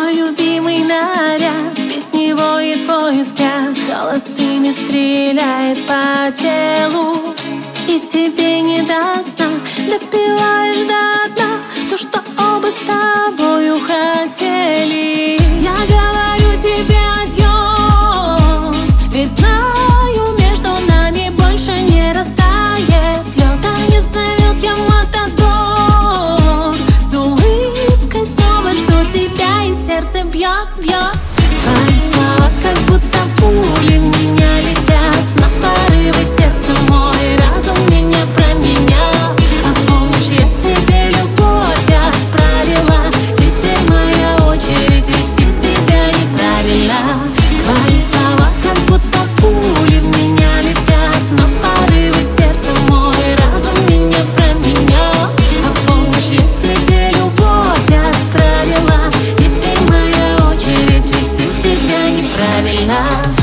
Твой любимый наряд, без него и твой взгляд холостыми стреляет по телу. И тебе не до сна, допиваешь до дна то, что оба с тобою хотели. Я говорю тебе адьос, ведь знаю, между нами больше не растает лед. Танец зовет, я матадор, с улыбкой снова жду тебя, и сердце бьет, бьет. Твои слова как будто пули в меня летят, на порывы сердца мой разум меня променял. А помнишь, я тебе любовь отправила, теперь моя очередь вести себя неправильно. Твои слова как будто пули в меня летят, на порывы сердца мой разум меня променял. А помнишь, я тебе любовь отправила, теперь моя очередь вести себя неправильно.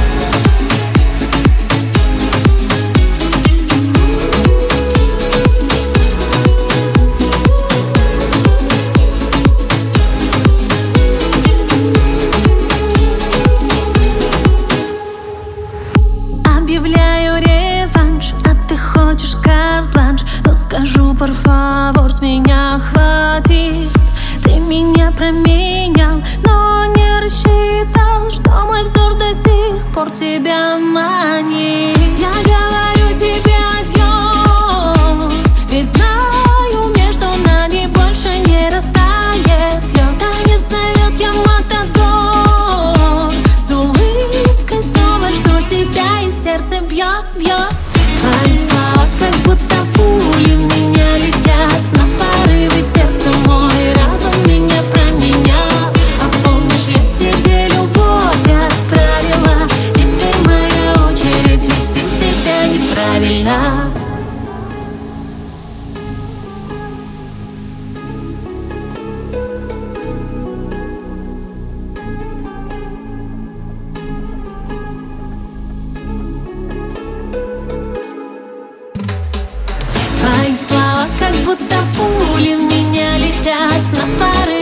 Объявляю реванш, а ты хочешь карт-бланш, то скажу, por favor, с меня хватит. Ты меня променял, но не рассчитал, что мой взор до сих пор тебя манит. Я говорю тебе адьос, ведь знаю, между нами больше не растает лед. Танец зовет, я матадор, с улыбкой снова жду тебя, и сердце бьет, бьет. Твои слова как будто пули в меня летят, на порывы сердца мой разум меня променял. А помнишь, я тебе любовь отправила, теперь моя очередь вести себя неправильно. Твои слова как будто пули в меня летят, на порывы